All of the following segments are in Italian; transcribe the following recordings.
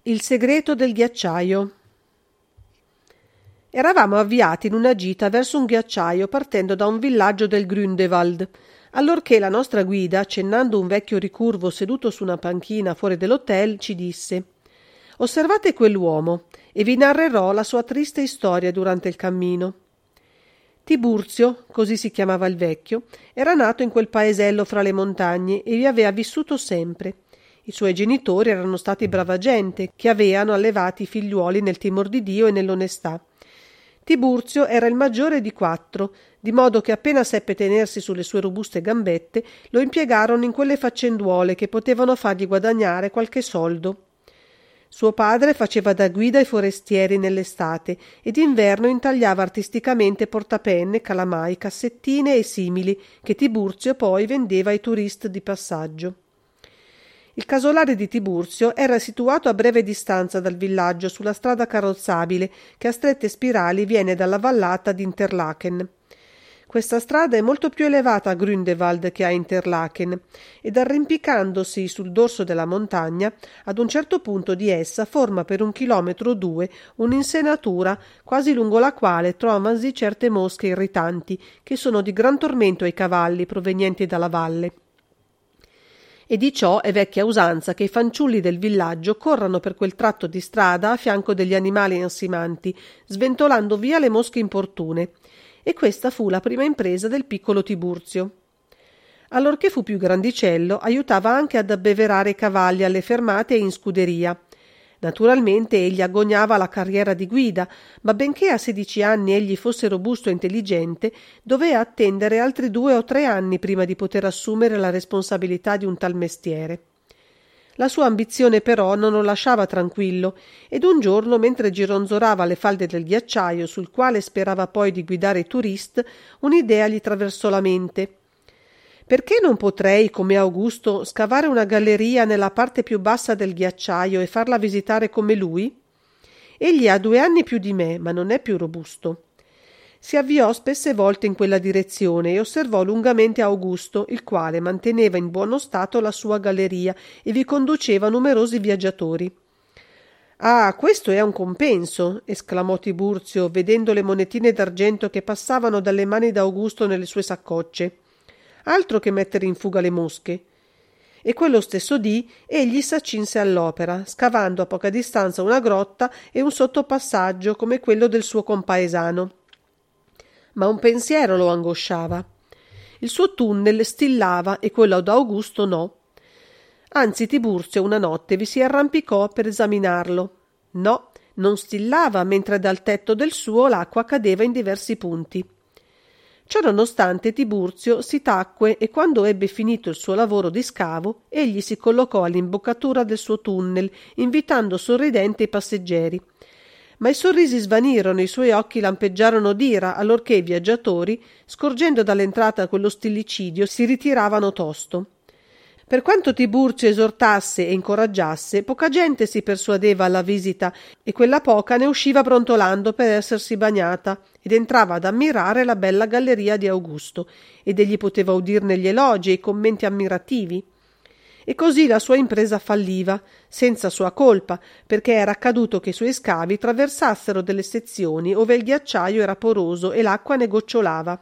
Il segreto del ghiacciaio. Eravamo avviati in una gita verso un ghiacciaio partendo da un villaggio del Grünewald, allorché la nostra guida, accennando un vecchio ricurvo seduto su una panchina fuori dell'hotel, ci disse: «Osservate quell'uomo e vi narrerò la sua triste storia durante il cammino». Tiburzio, così si chiamava il vecchio, era nato in quel paesello fra le montagne e vi aveva vissuto sempre. I suoi genitori erano stati brava gente, che avevano allevati i figliuoli nel timor di Dio e nell'onestà. Tiburzio era il maggiore di 4, di modo che appena seppe tenersi sulle sue robuste gambette, lo impiegarono in quelle faccenduole che potevano fargli guadagnare qualche soldo. Suo padre faceva da guida ai forestieri nell'estate e d'inverno intagliava artisticamente portapenne, calamai, cassettine e simili, che Tiburzio poi vendeva ai turisti di passaggio. Il casolare di Tiburzio era situato a breve distanza dal villaggio sulla strada carrozzabile che a strette spirali viene dalla vallata di Interlaken. Questa strada è molto più elevata a Grünewald che a Interlaken ed arrampicandosi sul dorso della montagna, ad un certo punto di essa forma per 1 chilometro o 2 un'insenatura quasi lungo la quale trovasi certe mosche irritanti che sono di gran tormento ai cavalli provenienti dalla valle. E di ciò è vecchia usanza che i fanciulli del villaggio corrano per quel tratto di strada a fianco degli animali ansimanti, sventolando via le mosche importune. E questa fu la prima impresa del piccolo Tiburzio. Allorché fu più grandicello, aiutava anche ad abbeverare i cavalli alle fermate e in scuderia. Naturalmente egli agognava la carriera di guida, ma benché a 16 anni egli fosse robusto e intelligente, doveva attendere altri 2 o 3 anni prima di poter assumere la responsabilità di un tal mestiere. La sua ambizione però non lo lasciava tranquillo, ed un giorno, mentre gironzolava le falde del ghiacciaio sul quale sperava poi di guidare i turisti, un'idea gli traversò la mente. Perché non potrei, come Augusto, scavare una galleria nella parte più bassa del ghiacciaio e farla visitare come lui? Egli ha 2 anni più di me, ma non è più robusto. Si avviò spesse volte in quella direzione e osservò lungamente Augusto, il quale manteneva in buono stato la sua galleria e vi conduceva numerosi viaggiatori. «Ah, questo è un compenso!» esclamò Tiburzio, vedendo le monetine d'argento che passavano dalle mani d'Augusto nelle sue saccocce. Altro che mettere in fuga le mosche. E quello stesso dì egli s'accinse all'opera, scavando a poca distanza una grotta e un sottopassaggio come quello del suo compaesano. Ma un pensiero lo angosciava. Il suo tunnel stillava e quello d'Augusto no. Anzi, Tiburzio una notte vi si arrampicò per esaminarlo. No, non stillava, mentre dal tetto del suo l'acqua cadeva in diversi punti. Ciononostante Tiburzio si tacque e quando ebbe finito il suo lavoro di scavo, egli si collocò all'imboccatura del suo tunnel, invitando sorridente i passeggeri. Ma i sorrisi svanirono e i suoi occhi lampeggiarono d'ira, allorché i viaggiatori, scorgendo dall'entrata quello stillicidio, si ritiravano tosto. Per quanto Tiburzio esortasse e incoraggiasse, poca gente si persuadeva alla visita e quella poca ne usciva brontolando per essersi bagnata ed entrava ad ammirare la bella galleria di Augusto ed egli poteva udirne gli elogi e i commenti ammirativi. E così la sua impresa falliva, senza sua colpa, perché era accaduto che i suoi scavi traversassero delle sezioni ove il ghiacciaio era poroso e l'acqua ne gocciolava.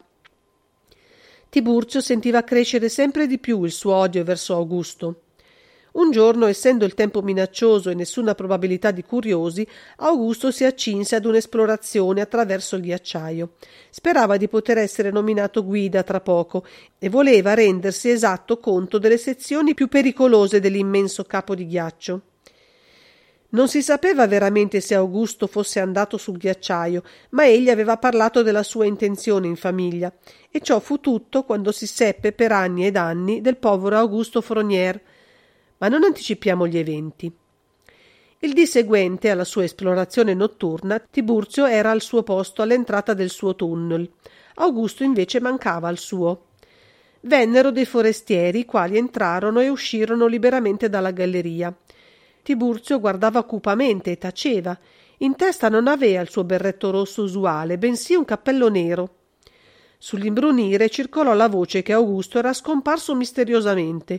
Tiburzio sentiva crescere sempre di più il suo odio verso Augusto. Un giorno, essendo il tempo minaccioso e nessuna probabilità di curiosi, Augusto si accinse ad un'esplorazione attraverso il ghiacciaio. Sperava di poter essere nominato guida tra poco e voleva rendersi esatto conto delle sezioni più pericolose dell'immenso capo di ghiaccio. Non si sapeva veramente se Augusto fosse andato sul ghiacciaio, ma egli aveva parlato della sua intenzione in famiglia, e ciò fu tutto quando si seppe per anni ed anni del povero Augusto Fronier. Ma non anticipiamo gli eventi. Il dì seguente alla sua esplorazione notturna, Tiburzio era al suo posto all'entrata del suo tunnel. Augusto invece mancava al suo. Vennero dei forestieri, i quali entrarono e uscirono liberamente dalla galleria. Tiburzio guardava cupamente e taceva. In testa non aveva il suo berretto rosso usuale, bensì un cappello nero. Sull'imbrunire circolò la voce che Augusto era scomparso misteriosamente.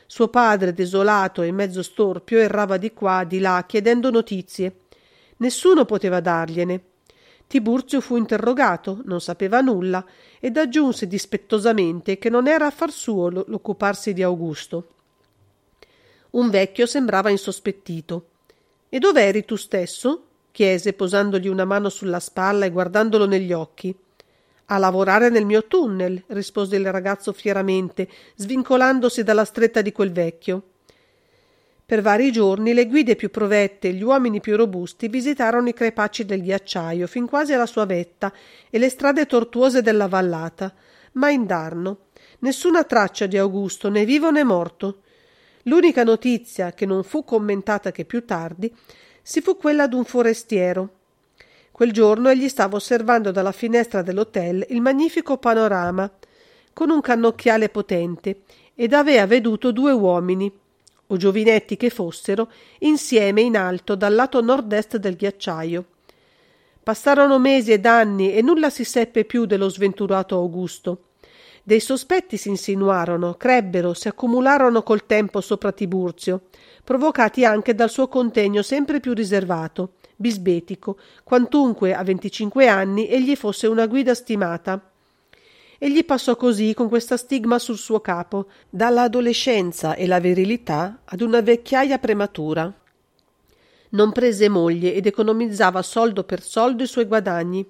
Suo padre, desolato e mezzo storpio, errava di qua, di là, chiedendo notizie. Nessuno poteva dargliene. Tiburzio fu interrogato, non sapeva nulla, ed aggiunse dispettosamente che non era affar suo l'occuparsi di Augusto. Un vecchio sembrava insospettito. «E dov'eri tu stesso?» chiese, posandogli una mano sulla spalla e guardandolo negli occhi. «A lavorare nel mio tunnel», rispose il ragazzo fieramente, svincolandosi dalla stretta di quel vecchio. Per vari giorni le guide più provette e gli uomini più robusti visitarono i crepacci del ghiacciaio fin quasi alla sua vetta e le strade tortuose della vallata, ma indarno. Nessuna traccia di Augusto, né vivo né morto. L'unica notizia, che non fu commentata che più tardi, si fu quella d'un forestiero. Quel giorno egli stava osservando dalla finestra dell'hotel il magnifico panorama, con un cannocchiale potente, ed aveva veduto 2 uomini, o giovinetti che fossero, insieme in alto dal lato nord-est del ghiacciaio. Passarono mesi ed anni e nulla si seppe più dello sventurato Augusto. Dei sospetti si insinuarono, crebbero, si accumularono col tempo sopra Tiburzio, provocati anche dal suo contegno sempre più riservato, bisbetico, quantunque a 25 anni egli fosse una guida stimata. Egli passò così con questa stigma sul suo capo, dalla adolescenza e la virilità ad una vecchiaia prematura. Non prese moglie ed economizzava soldo per soldo i suoi guadagni.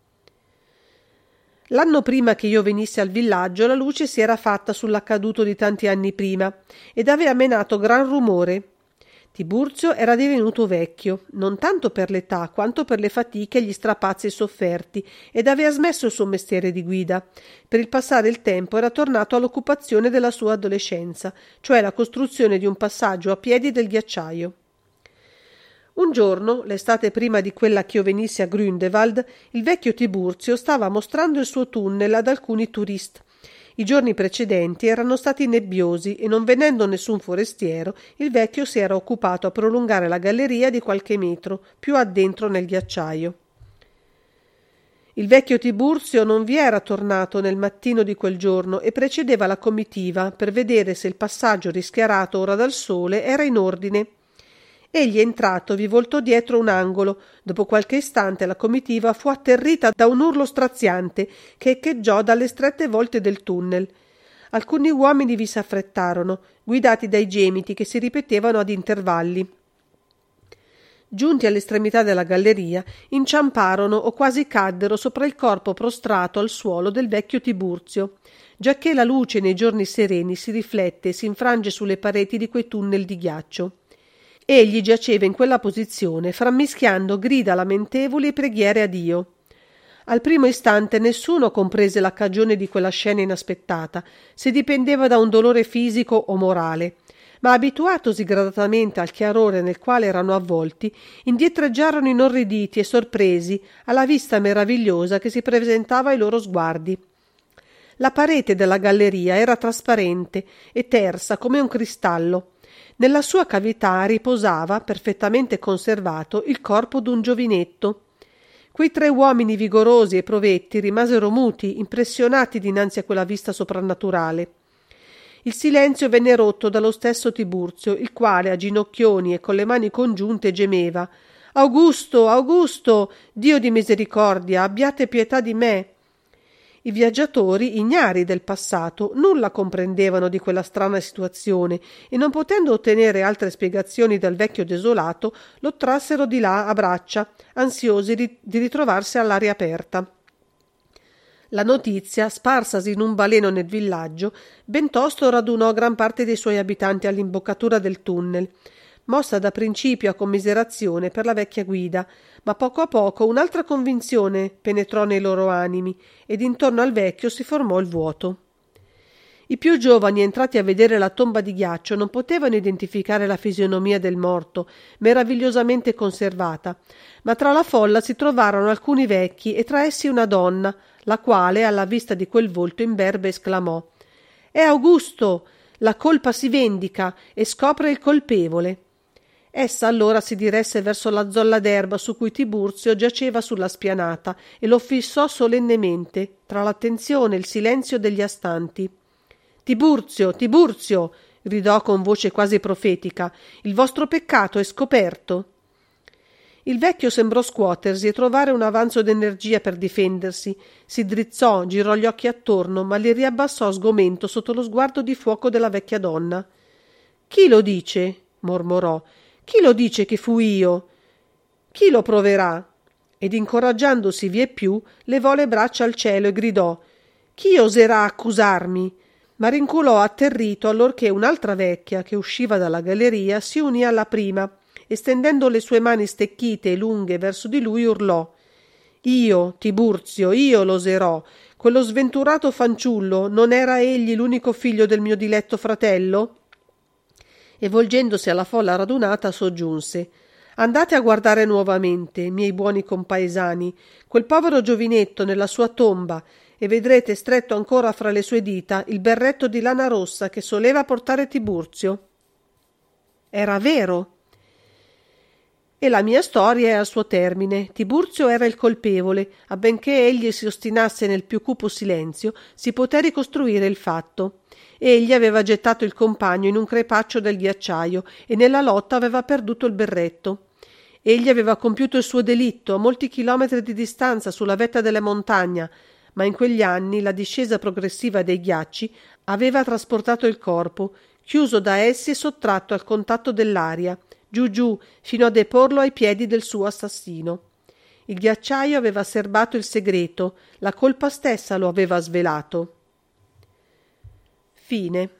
L'anno prima che io venissi al villaggio la luce si era fatta sull'accaduto di tanti anni prima ed aveva menato gran rumore. Tiburzio era divenuto vecchio, non tanto per l'età quanto per le fatiche e gli strapazzi sofferti, ed aveva smesso il suo mestiere di guida. Per il passare il tempo era tornato all'occupazione della sua adolescenza, cioè la costruzione di un passaggio a piedi del ghiacciaio. Un giorno, l'estate prima di quella che io venissi a Grünewald, il vecchio Tiburzio stava mostrando il suo tunnel ad alcuni tourist. I giorni precedenti erano stati nebbiosi e non venendo nessun forestiero, il vecchio si era occupato a prolungare la galleria di qualche metro, più addentro nel ghiacciaio. Il vecchio Tiburzio non vi era tornato nel mattino di quel giorno e precedeva la comitiva per vedere se il passaggio rischiarato ora dal sole era in ordine. Egli entrato vi voltò dietro un angolo. Dopo qualche istante la comitiva fu atterrita da un urlo straziante che echeggiò dalle strette volte del tunnel. Alcuni uomini vi s'affrettarono, guidati dai gemiti che si ripetevano ad intervalli. Giunti all'estremità della galleria, inciamparono o quasi caddero sopra il corpo prostrato al suolo del vecchio Tiburzio, giacché la luce nei giorni sereni si riflette e si infrange sulle pareti di quei tunnel di ghiaccio. Egli giaceva in quella posizione, frammischiando grida lamentevoli e preghiere a Dio. Al primo istante nessuno comprese la cagione di quella scena inaspettata, se dipendeva da un dolore fisico o morale, ma abituatosi gradatamente al chiarore nel quale erano avvolti, indietreggiarono inorriditi e sorpresi alla vista meravigliosa che si presentava ai loro sguardi. La parete della galleria era trasparente e tersa come un cristallo. Nella sua cavità riposava, perfettamente conservato, il corpo d'un giovinetto. Quei 3 uomini vigorosi e provetti rimasero muti, impressionati dinanzi a quella vista soprannaturale. Il silenzio venne rotto dallo stesso Tiburzio, il quale, a ginocchioni e con le mani congiunte, gemeva: «Augusto, Augusto, Dio di misericordia, abbiate pietà di me!» I viaggiatori, ignari del passato, nulla comprendevano di quella strana situazione e, non potendo ottenere altre spiegazioni dal vecchio desolato, lo trassero di là a braccia, ansiosi di ritrovarsi all'aria aperta. La notizia, sparsasi in un baleno nel villaggio, bentosto radunò gran parte dei suoi abitanti all'imboccatura del tunnel, mossa da principio a commiserazione per la vecchia guida, ma poco a poco un'altra convinzione penetrò nei loro animi ed intorno al vecchio si formò il vuoto. I più giovani, entrati a vedere la tomba di ghiaccio, non potevano identificare la fisionomia del morto, meravigliosamente conservata, ma tra la folla si trovarono alcuni vecchi e tra essi una donna, la quale, alla vista di quel volto imberbe, esclamò: «È Augusto! La colpa si vendica e scopre il colpevole!» Essa allora si diresse verso la zolla d'erba su cui Tiburzio giaceva sulla spianata e lo fissò solennemente, tra l'attenzione e il silenzio degli astanti. «Tiburzio, Tiburzio!» gridò con voce quasi profetica. Il vostro peccato è scoperto. Il vecchio sembrò scuotersi e trovare un avanzo d'energia per difendersi. Si drizzò, girò gli occhi attorno, ma li riabbassò sgomento sotto lo sguardo di fuoco della vecchia donna. «Chi lo dice?» mormorò. «Chi lo dice che fui io? Chi lo proverà?» Ed incoraggiandosi vieppiù, levò le braccia al cielo e gridò: «Chi oserà accusarmi?» Ma rinculò atterrito allorché un'altra vecchia, che usciva dalla galleria, si unì alla prima e, stendendo le sue mani stecchite e lunghe verso di lui, urlò: «Io, Tiburzio, io l'oserò. Quello sventurato fanciullo, non era egli l'unico figlio del mio diletto fratello?» E volgendosi alla folla radunata soggiunse: «Andate a guardare nuovamente, miei buoni compaesani, quel povero giovinetto nella sua tomba, e vedrete stretto ancora fra le sue dita il berretto di lana rossa che soleva portare Tiburzio». Era vero. E la mia storia è al suo termine. Tiburzio era il colpevole. Benché egli si ostinasse nel più cupo silenzio, si poté ricostruire il fatto. Egli aveva gettato il compagno in un crepaccio del ghiacciaio e nella lotta aveva perduto il berretto. Egli aveva compiuto il suo delitto a molti chilometri di distanza sulla vetta della montagna, ma in quegli anni la discesa progressiva dei ghiacci aveva trasportato il corpo, chiuso da essi e sottratto al contatto dell'aria, giù giù, fino a deporlo ai piedi del suo assassino. Il ghiacciaio aveva serbato il segreto, la colpa stessa lo aveva svelato. Fine.